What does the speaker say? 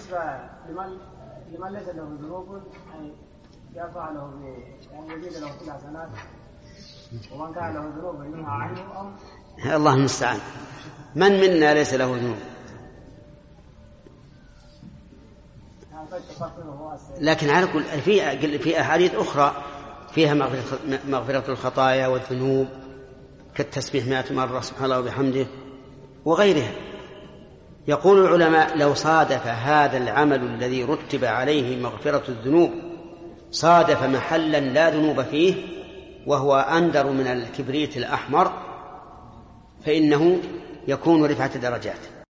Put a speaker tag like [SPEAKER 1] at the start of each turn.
[SPEAKER 1] بالنسبة لمن ليس له ذنوب أن يرفع له يعني يزيد له في الحسنات، ومن كان له ذنوب ينهى عنه أو
[SPEAKER 2] الله المستعان. من منا ليس له ذنوب؟ لكن على كل في أحاديث أخرى فيها مغفرة الخطايا والذنوب كالتسبيح 100 مرة سبحان الله وبحمده وغيرها. يقول العلماء لو صادف هذا العمل الذي رتب عليه مغفرة الذنوب صادف محلا لا ذنوب فيه وهو أندر من الكبريت الأحمر فإنه يكون رفعة درجات.